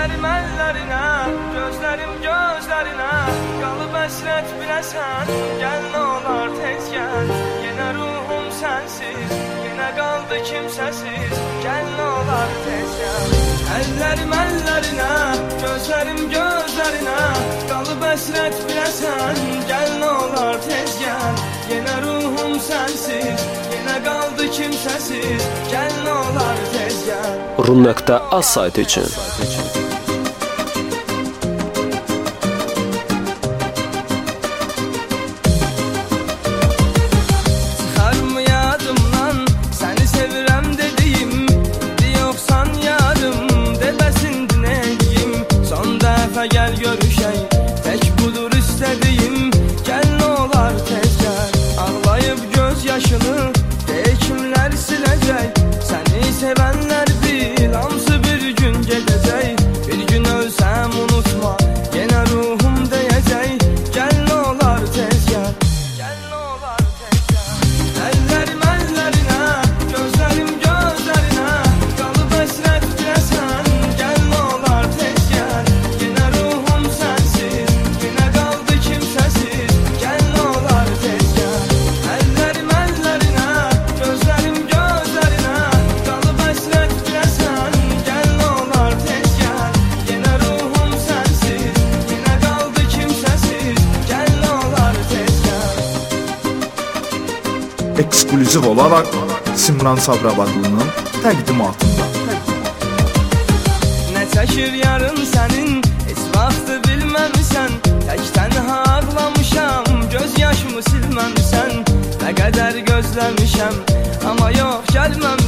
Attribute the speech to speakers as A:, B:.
A: Əllərim əllərinə, gözlərim gözlərinə, qalıb əsrət biləsən, gəl nə olar tez gəl. Yenə ruhum sənsiz, yenə qaldı kimsəsiz, gəl nə olar tez gəl. Əllərim əllərinə, gözlərim gözlərinə, qalıb əsrət biləsən, gəl nə olar tez gəl. Yenə ruhum sənsiz, yenə qaldı kimsəsiz, gəl nə olar tez gəl.
B: Rum.az saytı üçün
A: Çıxarmı yadımdan səni sevirəm dediyim, indi yoxsan yarım, deməsindir neyim. Son dəfə gəl görüşək, tək budur istədiyim, gəl nə olar tez gəl. Ağlayıb göz yaşını kimlər siləcək, səni sevənlər bil, hamısı bir gün gedəcək. Bir gün ölsəm unutma, yenə ruhum deyəcək, gəl nə olar tez gəl, gəl nə olar tez gəl. Əllərim əllərinə, gözlərim gözlərinə, qalıb əsrət biləsən, gəl nə olar tez gəl. Yenə ruhum sənsiz, yenə qaldı kimsəsiz, gəl nə olar tez gəl. Əllərim əllərinə, gözlərim gözlərinə, qalıb əsrət biləsən, gəl nə olar tez gəl. Yenə ruhum sənsiz, yenə qaldı kimsəsiz, gəl nə olar tez gəl.
C: Eksklüziv olaraq Simran Sabirabadlının təqdimatında.
A: Nə çəkir yarın sənin, heç vaxtı bilməmisən, tək tənha ağlamışam, göz yaşımı silməmisən. Nə qədər gözləmişəm, amma yox gəlməmisən.